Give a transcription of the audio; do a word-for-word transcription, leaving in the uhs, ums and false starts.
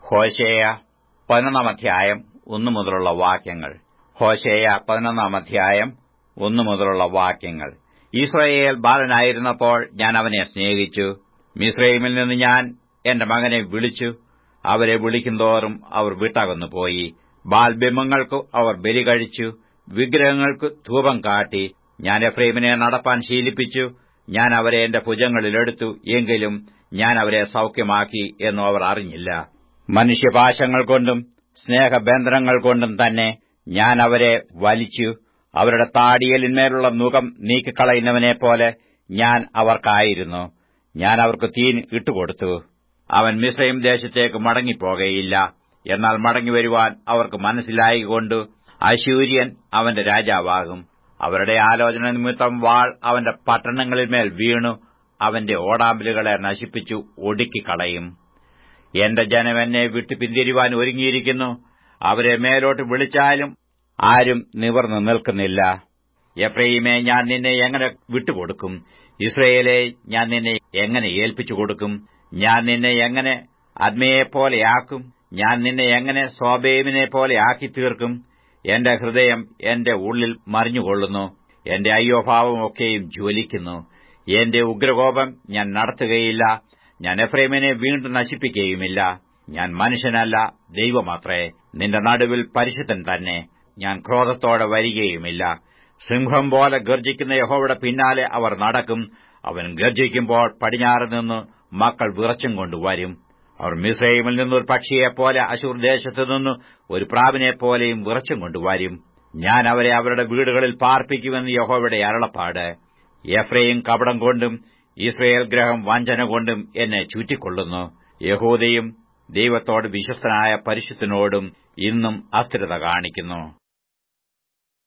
ഹോശേയ പതിനൊന്നാം അധ്യായം ഒന്നു മുതലുള്ള വാക്യങ്ങൾ. ഹോശേയ പതിനൊന്നാം അധ്യായം ഒന്നു മുതലുള്ള വാക്യങ്ങൾ. ഇസ്രായേൽ ബാലനായിരുന്നപ്പോൾ ഞാൻ അവനെ സ്നേഹിച്ചു. മിസ്രയീമിൽ നിന്ന് ഞാൻ എന്റെ മകനെ വിളിച്ചു. അവരെ വിളിക്കുന്തോറും അവർ വിട്ടകന്നുപോയി. ബാൽബിംബങ്ങൾക്ക് അവർ ബലി കഴിച്ചു, വിഗ്രഹങ്ങൾക്ക് ധൂപം കാട്ടി. ഞാൻ എഫ്രയീമിനെ നടപ്പാൻ ശീലിപ്പിച്ചു. ഞാൻ അവരെ എന്റെ ഭുജങ്ങളിലെടുത്തു, എങ്കിലും ഞാൻ അവരെ സൗഖ്യമാക്കി എന്നു അവർ അറിഞ്ഞില്ല. മനുഷ്യപാശങ്ങൾ കൊണ്ടും സ്നേഹബന്ധനങ്ങൾ കൊണ്ടും തന്നെ ഞാൻ അവരെ വലിച്ചു. അവരുടെ താടിയലിന്മേലുള്ള നുകം നീക്കിക്കളയുന്നവനെപ്പോലെ ഞാൻ അവർക്കായിരുന്നു. ഞാൻ അവർക്ക് തീ ഇട്ടുകൊടുത്തു. അവൻ മിസ്രയീം ദേശത്തേക്ക് മടങ്ങിപ്പോകയില്ല. എന്നാൽ മടങ്ങിവരുവാൻ അവർക്ക് മനസ്സിലായിക്കൊണ്ടു അശ്ശൂര്യൻ അവന്റെ രാജാവാകും. അവരുടെ ആലോചന നിമിത്തം വാൾ അവന്റെ പട്ടണങ്ങളിന്മേൽ വീണു അവന്റെ ഓടാമ്പലുകളെ നശിപ്പിച്ചു ഒടുക്കിക്കളയും. എന്റെ ജനം എന്നെ വിട്ടു പിന്തിരിവാൻ ഒരുങ്ങിയിരിക്കുന്നു. അവരെ മേലോട്ട് വിളിച്ചാലും ആരും നിവർന്നു നിൽക്കുന്നില്ല. എഫ്രയീമേ, ഞാൻ നിന്നെ എങ്ങനെ വിട്ടുകൊടുക്കും? ഇസ്രയേലേ, ഞാൻ നിന്നെ എങ്ങനെ ഏൽപ്പിച്ചു കൊടുക്കും? ഞാൻ നിന്നെ എങ്ങനെ അദ്മയെപ്പോലെയാക്കും? ഞാൻ നിന്നെ എങ്ങനെ സോബേമിനെപ്പോലെ ആക്കിത്തീർക്കും? എന്റെ ഹൃദയം എന്റെ ഉള്ളിൽ മറിഞ്ഞുകൊള്ളുന്നു. എന്റെ അയ്യോഭാവമൊക്കെയും ജ്വലിക്കുന്നു. എന്റെ ഉഗ്രകോപം ഞാൻ നടത്തുകയില്ല. ഞാൻ എഫ്രയീമിനെ വീണ്ടും നശിപ്പിക്കുകയുമില്ല. ഞാൻ മനുഷ്യനല്ല, ദൈവമത്രേ. നിന്റെ നടുവിൽ പരിശുദ്ധൻ തന്നെ. ഞാൻ ക്രോധത്തോടെ വരികയുമില്ല. സിംഹം പോലെ ഗർജിക്കുന്ന യഹോവയുടെ പിന്നാലെ അവർ നടക്കും. അവൻ ഗർജിക്കുമ്പോൾ പടിഞ്ഞാറ് നിന്ന് മക്കൾ വിറച്ചും കൊണ്ടുവരും. അവർ മിസ്രയീമിൽ നിന്നൊരു പക്ഷിയെപ്പോലെ, അശ്ശൂർ ദേശത്തുനിന്ന് ഒരു പ്രാവിനെപ്പോലെയും വിറച്ചും കൊണ്ടുവരും. ഞാൻ അവരെ അവരുടെ വീടുകളിൽ പാർപ്പിക്കുമെന്ന് യഹോവയുടെ അരുളപ്പാട്. എഫ്രയീം കപടം കൊണ്ടും ഇസ്രായേൽ ഗൃഹം വഞ്ചന കൊണ്ടും എന്നെ ചുറ്റിക്കൊള്ളുന്നു. യഹൂദയും ദൈവത്തോട് വിശ്വസ്തനായ പരിശുദ്ധനോടും ഇന്നും അസ്ഥിരത കാണിക്കുന്നു.